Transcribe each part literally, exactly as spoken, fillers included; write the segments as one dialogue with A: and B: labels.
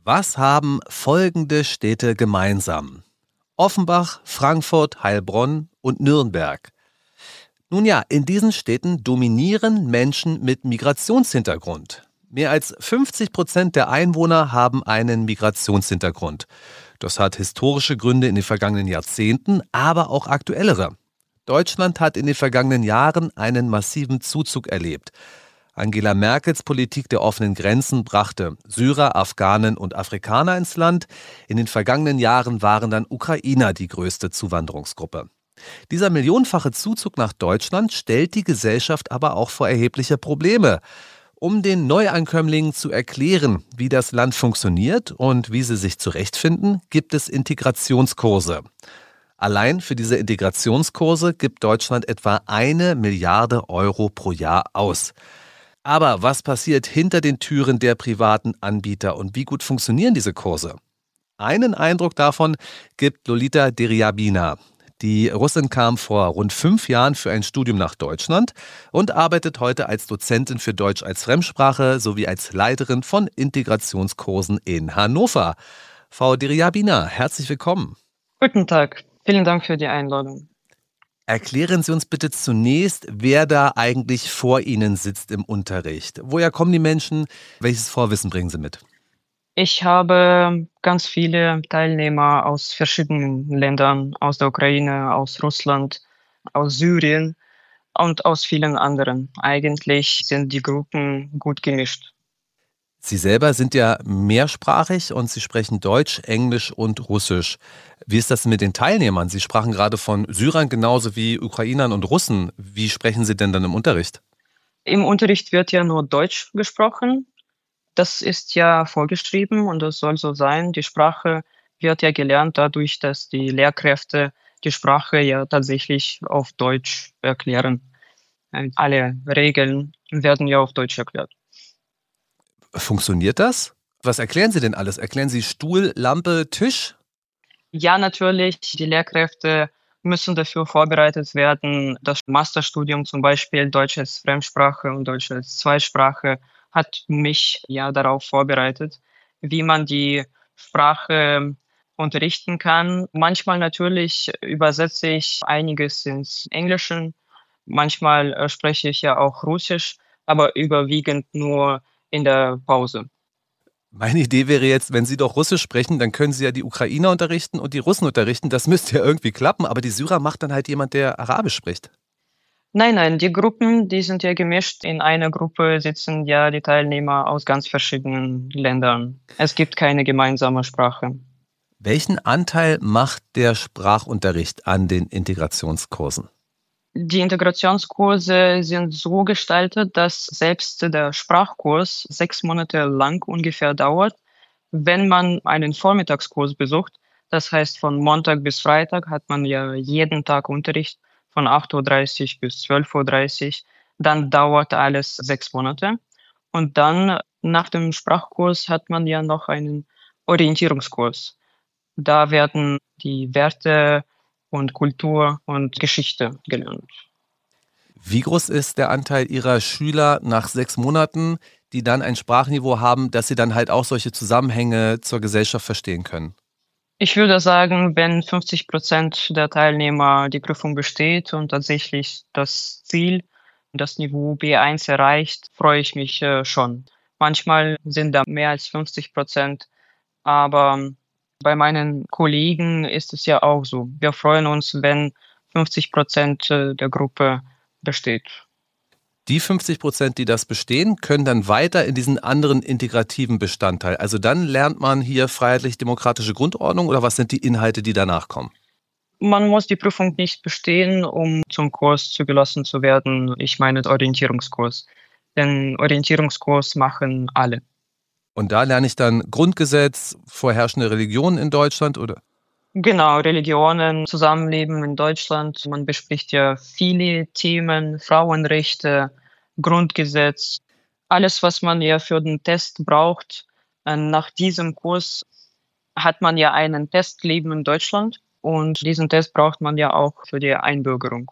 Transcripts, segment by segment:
A: Was haben folgende Städte gemeinsam? Offenbach, Frankfurt, Heilbronn und Nürnberg. Nun ja, in diesen Städten dominieren Menschen mit Migrationshintergrund. Mehr als fünfzig Prozent der Einwohner haben einen Migrationshintergrund. Das hat historische Gründe in den vergangenen Jahrzehnten, aber auch aktuellere. Deutschland hat in den vergangenen Jahren einen massiven Zuzug erlebt. Angela Merkels Politik der offenen Grenzen brachte Syrer, Afghanen und Afrikaner ins Land. In den vergangenen Jahren waren dann Ukrainer die größte Zuwanderungsgruppe. Dieser millionenfache Zuzug nach Deutschland stellt die Gesellschaft aber auch vor erhebliche Probleme. Um den Neuankömmlingen zu erklären, wie das Land funktioniert und wie sie sich zurechtfinden, gibt es Integrationskurse. Allein für diese Integrationskurse gibt Deutschland etwa eine Milliarde Euro pro Jahr aus. Aber was passiert hinter den Türen der privaten Anbieter und wie gut funktionieren diese Kurse? Einen Eindruck davon gibt Lolita Deriabina. Die Russin kam vor rund fünf Jahren für ein Studium nach Deutschland und arbeitet heute als Dozentin für Deutsch als Fremdsprache sowie als Leiterin von Integrationskursen in Hannover. Frau Deriabina, herzlich willkommen.
B: Guten Tag, vielen Dank für die Einladung.
A: Erklären Sie uns bitte zunächst, wer da eigentlich vor Ihnen sitzt im Unterricht. Woher kommen die Menschen? Welches Vorwissen bringen Sie mit?
B: Ich habe ganz viele Teilnehmer aus verschiedenen Ländern, aus der Ukraine, aus Russland, aus Syrien und aus vielen anderen. Eigentlich sind die Gruppen gut gemischt.
A: Sie selber sind ja mehrsprachig und Sie sprechen Deutsch, Englisch und Russisch. Wie ist das mit den Teilnehmern? Sie sprachen gerade von Syrern genauso wie Ukrainern und Russen. Wie sprechen Sie denn dann im Unterricht?
B: Im Unterricht wird ja nur Deutsch gesprochen. Das ist ja vorgeschrieben und das soll so sein. Die Sprache wird ja gelernt dadurch, dass die Lehrkräfte die Sprache ja tatsächlich auf Deutsch erklären. Alle Regeln werden ja auf Deutsch erklärt.
A: Funktioniert das? Was erklären Sie denn alles? Erklären Sie Stuhl, Lampe, Tisch?
B: Ja, natürlich. Die Lehrkräfte müssen dafür vorbereitet werden. Das Masterstudium zum Beispiel Deutsch als Fremdsprache und Deutsch als Zweitsprache hat mich ja darauf vorbereitet, wie man die Sprache unterrichten kann. Manchmal natürlich übersetze ich einiges ins Englische. Manchmal äh, spreche ich ja auch Russisch, aber überwiegend nur in der Pause.
A: Meine Idee wäre jetzt, wenn Sie doch Russisch sprechen, dann können Sie ja die Ukrainer unterrichten und die Russen unterrichten. Das müsste ja irgendwie klappen, aber die Syrer macht dann halt jemand, der Arabisch spricht.
B: Nein, nein, die Gruppen, die sind ja gemischt. In einer Gruppe sitzen ja die Teilnehmer aus ganz verschiedenen Ländern. Es gibt keine gemeinsame Sprache.
A: Welchen Anteil macht der Sprachunterricht an den Integrationskursen?
B: Die Integrationskurse sind so gestaltet, dass selbst der Sprachkurs sechs Monate lang ungefähr dauert. Wenn man einen Vormittagskurs besucht, das heißt von Montag bis Freitag hat man ja jeden Tag Unterricht von acht Uhr dreißig bis zwölf Uhr dreißig, dann dauert alles sechs Monate. Und dann nach dem Sprachkurs hat man ja noch einen Orientierungskurs. Da werden die Werte und Kultur und Geschichte gelernt.
A: Wie groß ist der Anteil Ihrer Schüler nach sechs Monaten, die dann ein Sprachniveau haben, dass sie dann halt auch solche Zusammenhänge zur Gesellschaft verstehen können?
B: Ich würde sagen, wenn fünfzig Prozent der Teilnehmer die Prüfung besteht und tatsächlich das Ziel, das Niveau B eins erreicht, freue ich mich äh, schon. Manchmal sind da mehr als fünfzig Prozent, aber bei meinen Kollegen ist es ja auch so. Wir freuen uns, wenn fünfzig Prozent der Gruppe besteht.
A: Die fünfzig Prozent, die das bestehen, können dann weiter in diesen anderen integrativen Bestandteil. Also dann lernt man hier freiheitlich-demokratische Grundordnung oder was sind die Inhalte, die danach kommen?
B: Man muss die Prüfung nicht bestehen, um zum Kurs zugelassen zu werden. Ich meine den Orientierungskurs. Den Orientierungskurs machen alle.
A: Und da lerne ich dann Grundgesetz, vorherrschende Religionen in Deutschland, oder?
B: Genau, Religionen, Zusammenleben in Deutschland. Man bespricht ja viele Themen, Frauenrechte, Grundgesetz, alles, was man ja für den Test braucht. Nach diesem Kurs hat man ja einen Test Leben in Deutschland und diesen Test braucht man ja auch für die Einbürgerung.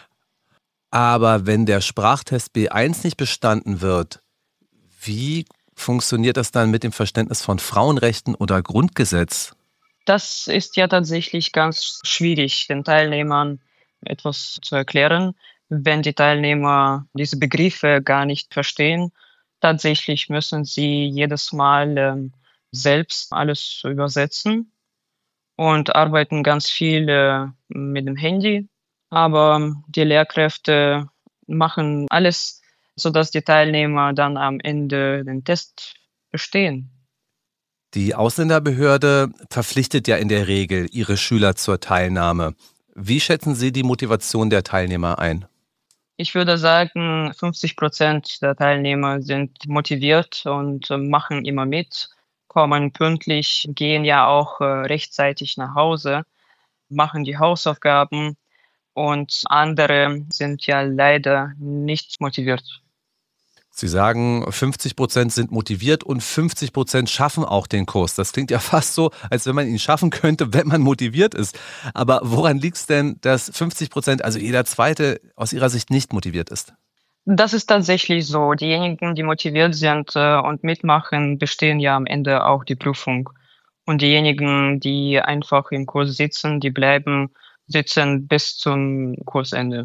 A: Aber wenn der Sprachtest B eins nicht bestanden wird, wie funktioniert das dann mit dem Verständnis von Frauenrechten oder Grundgesetz?
B: Das ist ja tatsächlich ganz schwierig, den Teilnehmern etwas zu erklären, wenn die Teilnehmer diese Begriffe gar nicht verstehen. Tatsächlich müssen sie jedes Mal ähm, selbst alles übersetzen und arbeiten ganz viel äh, mit dem Handy. Aber die Lehrkräfte machen alles, sodass die Teilnehmer dann am Ende den Test bestehen.
A: Die Ausländerbehörde verpflichtet ja in der Regel ihre Schüler zur Teilnahme. Wie schätzen Sie die Motivation der Teilnehmer ein?
B: Ich würde sagen, fünfzig Prozent der Teilnehmer sind motiviert und äh, machen immer mit, kommen pünktlich, gehen ja auch äh, rechtzeitig nach Hause, machen die Hausaufgaben und andere sind ja leider nicht motiviert.
A: Sie sagen, fünfzig Prozent sind motiviert und fünfzig Prozent schaffen auch den Kurs. Das klingt ja fast so, als wenn man ihn schaffen könnte, wenn man motiviert ist. Aber woran liegt es denn, dass fünfzig Prozent, also jeder Zweite, aus Ihrer Sicht nicht motiviert ist?
B: Das ist tatsächlich so. Diejenigen, die motiviert sind äh, und mitmachen, bestehen ja am Ende auch die Prüfung. Und diejenigen, die einfach im Kurs sitzen, die bleiben sitzen bis zum Kursende.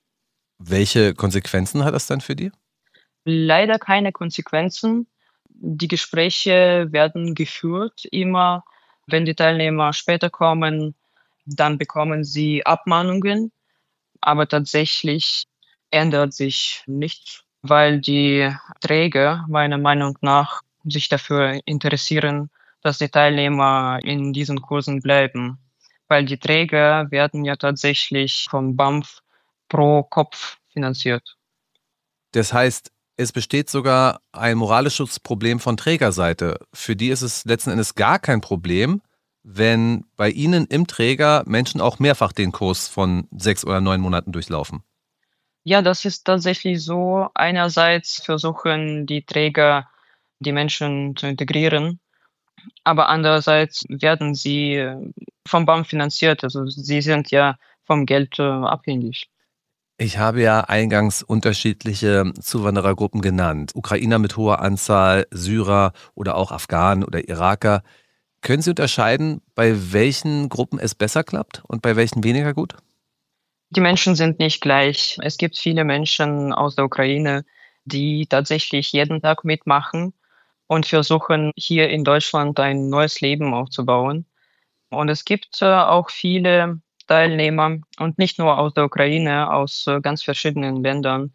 A: Welche Konsequenzen hat das dann für die?
B: Leider keine Konsequenzen. Die Gespräche werden geführt. Immer wenn die Teilnehmer später kommen, dann bekommen sie Abmahnungen. Aber tatsächlich ändert sich nichts, weil die Träger meiner Meinung nach sich dafür interessieren, dass die Teilnehmer in diesen Kursen bleiben. Weil die Träger werden ja tatsächlich vom B A M F pro Kopf finanziert.
A: Das heißt, es besteht sogar ein moralisches Problem von Trägerseite. Für die ist es letzten Endes gar kein Problem, wenn bei Ihnen im Träger Menschen auch mehrfach den Kurs von sechs oder neun Monaten durchlaufen.
B: Ja, das ist tatsächlich so. Einerseits versuchen die Träger, die Menschen zu integrieren, aber andererseits werden sie äh, vom B A M F finanziert. Also sie sind ja vom Geld äh, abhängig.
A: Ich habe ja eingangs unterschiedliche Zuwanderergruppen genannt. Ukrainer mit hoher Anzahl, Syrer oder auch Afghanen oder Iraker. Können Sie unterscheiden, bei welchen Gruppen es besser klappt und bei welchen weniger gut?
B: Die Menschen sind nicht gleich. Es gibt viele Menschen aus der Ukraine, die tatsächlich jeden Tag mitmachen und versuchen, hier in Deutschland ein neues Leben aufzubauen. Und es gibt äh, auch viele Teilnehmer und nicht nur aus der Ukraine, aus äh, ganz verschiedenen Ländern,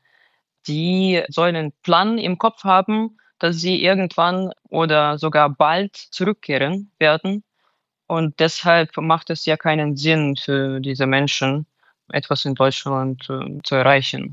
B: die so einen Plan im Kopf haben, dass sie irgendwann oder sogar bald zurückkehren werden. Und deshalb macht es ja keinen Sinn für diese Menschen, etwas in Deutschland äh, zu erreichen.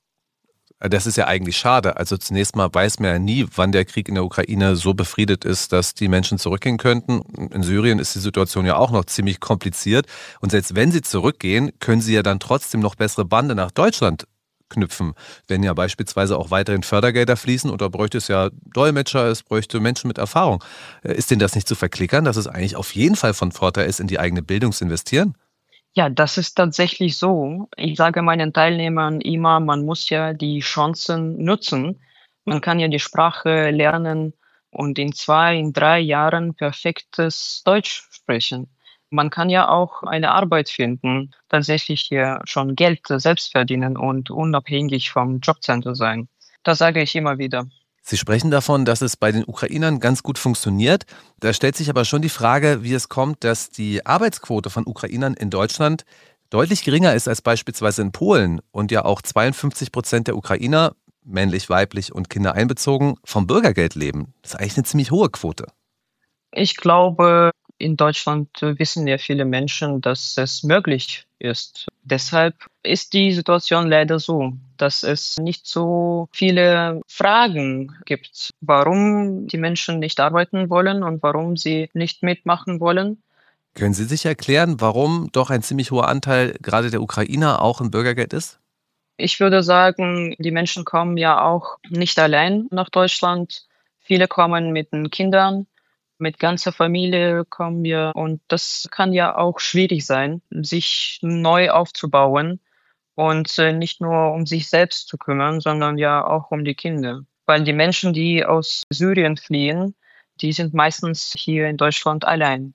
A: Das ist ja eigentlich schade. Also zunächst mal weiß man ja nie, wann der Krieg in der Ukraine so befriedet ist, dass die Menschen zurückgehen könnten. In Syrien ist die Situation ja auch noch ziemlich kompliziert. Und selbst wenn sie zurückgehen, können sie ja dann trotzdem noch bessere Bande nach Deutschland knüpfen. Wenn ja beispielsweise auch weiterhin Fördergelder fließen, und da bräuchte es ja Dolmetscher, es bräuchte Menschen mit Erfahrung. Ist denn das nicht zu verklickern, dass es eigentlich auf jeden Fall von Vorteil ist, in die eigene Bildung zu investieren?
B: Ja, das ist tatsächlich so. Ich sage meinen Teilnehmern immer, man muss ja die Chancen nutzen. Man kann ja die Sprache lernen und in zwei, in drei Jahren perfektes Deutsch sprechen. Man kann ja auch eine Arbeit finden, tatsächlich hier schon Geld selbst verdienen und unabhängig vom Jobcenter sein. Das sage ich immer wieder.
A: Sie sprechen davon, dass es bei den Ukrainern ganz gut funktioniert. Da stellt sich aber schon die Frage, wie es kommt, dass die Arbeitsquote von Ukrainern in Deutschland deutlich geringer ist als beispielsweise in Polen und ja auch zweiundfünfzig Prozent der Ukrainer, männlich, weiblich und Kinder einbezogen, vom Bürgergeld leben. Das ist eigentlich eine ziemlich hohe Quote.
B: Ich glaube, in Deutschland äh, wissen ja viele Menschen, dass es möglich ist. Deshalb ist die Situation leider so, dass es nicht so viele Fragen gibt, warum die Menschen nicht arbeiten wollen und warum sie nicht mitmachen wollen.
A: Können Sie sich erklären, warum doch ein ziemlich hoher Anteil gerade der Ukrainer auch im Bürgergeld ist?
B: Ich würde sagen, die Menschen kommen ja auch nicht allein nach Deutschland. Viele kommen mit den Kindern. Mit ganzer Familie kommen wir und das kann ja auch schwierig sein, sich neu aufzubauen und äh, nicht nur um sich selbst zu kümmern, sondern ja auch um die Kinder. weil die Menschen, die aus Syrien fliehen, die sind meistens hier in Deutschland allein.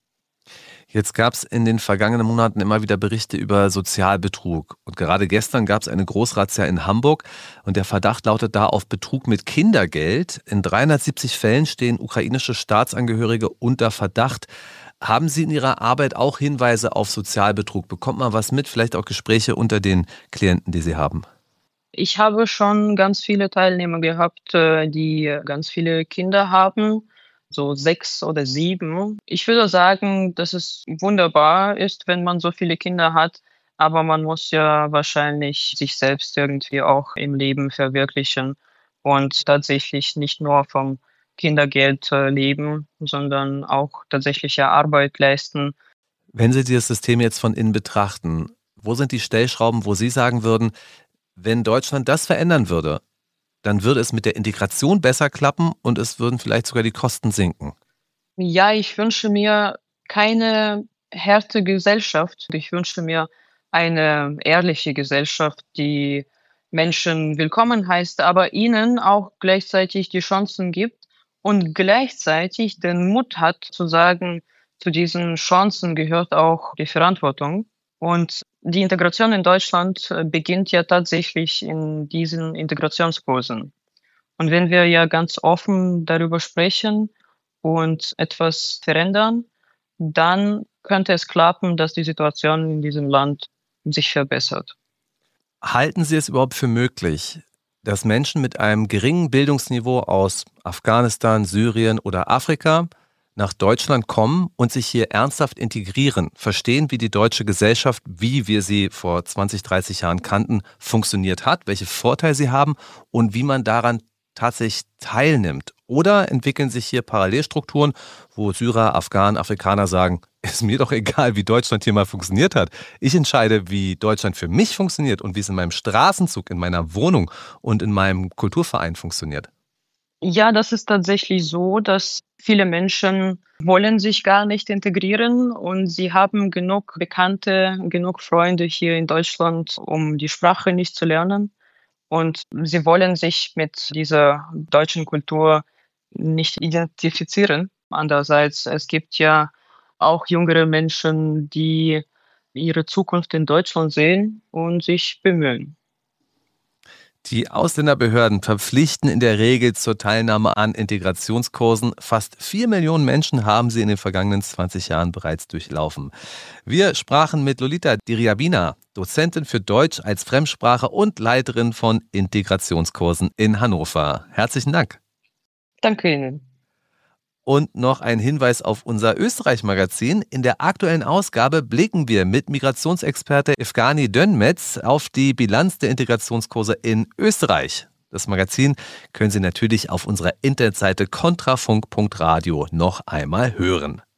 A: Jetzt gab es in den vergangenen Monaten immer wieder Berichte über Sozialbetrug. Und gerade gestern gab es eine Großrazzia in Hamburg und der Verdacht lautet da auf Betrug mit Kindergeld. In dreihundertsiebzig Fällen stehen ukrainische Staatsangehörige unter Verdacht. Haben Sie in Ihrer Arbeit auch Hinweise auf Sozialbetrug? Bekommt man was mit? Vielleicht auch Gespräche unter den Klienten, die Sie haben?
B: Ich habe schon ganz viele Teilnehmer gehabt, äh, die ganz viele Kinder haben, so sechs oder sieben. Ich würde sagen, dass es wunderbar ist, wenn man so viele Kinder hat, aber man muss ja wahrscheinlich sich selbst irgendwie auch im Leben verwirklichen und tatsächlich nicht nur vom Kindergeld äh, leben, sondern auch tatsächliche Arbeit leisten.
A: Wenn Sie dieses System jetzt von innen betrachten, wo sind die Stellschrauben, wo Sie sagen würden, wenn Deutschland das verändern würde, dann würde es mit der Integration besser klappen und es würden vielleicht sogar die Kosten sinken?
B: Ja, ich wünsche mir keine harte Gesellschaft. Ich wünsche mir eine ehrliche Gesellschaft, die Menschen willkommen heißt, aber ihnen auch gleichzeitig die Chancen gibt und gleichzeitig den Mut hat zu sagen, zu diesen Chancen gehört auch die Verantwortung. Und die Integration in Deutschland äh, beginnt ja tatsächlich in diesen Integrationskursen. Und wenn wir ja ganz offen darüber sprechen und etwas verändern, dann könnte es klappen, dass die Situation in diesem Land sich verbessert.
A: Halten Sie es überhaupt für möglich, dass Menschen mit einem geringen Bildungsniveau aus Afghanistan, Syrien oder Afrika nach Deutschland kommen und sich hier ernsthaft integrieren, verstehen, wie die deutsche Gesellschaft, wie wir sie vor zwanzig, dreißig Jahren kannten, funktioniert hat, welche Vorteile sie haben und wie man daran tatsächlich teilnimmt? Oder entwickeln sich hier Parallelstrukturen, wo Syrer, Afghanen, Afrikaner sagen, ist mir doch egal, wie Deutschland hier mal funktioniert hat. Ich entscheide, wie Deutschland für mich funktioniert und wie es in meinem Straßenzug, in meiner Wohnung und in meinem Kulturverein funktioniert.
B: Ja, das ist tatsächlich so, dass viele Menschen wollen sich gar nicht integrieren und sie haben genug Bekannte, genug Freunde hier in Deutschland, um die Sprache nicht zu lernen. Und sie wollen sich mit dieser deutschen Kultur nicht identifizieren. Andererseits, es gibt ja auch jüngere Menschen, die ihre Zukunft in Deutschland sehen und sich bemühen.
A: Die Ausländerbehörden verpflichten in der Regel zur Teilnahme an Integrationskursen. Fast vier Millionen Menschen haben sie in den vergangenen zwanzig Jahren bereits durchlaufen. Wir sprachen mit Lolita Diriabina, Dozentin für Deutsch als Fremdsprache und Leiterin von Integrationskursen in Hannover. Herzlichen Dank.
B: Danke Ihnen.
A: Und noch ein Hinweis auf unser Österreich-Magazin. In der aktuellen Ausgabe blicken wir mit Migrationsexperte Evgani Dönmetz auf die Bilanz der Integrationskurse in Österreich. Das Magazin können Sie natürlich auf unserer Internetseite kontrafunk punkt radio noch einmal hören.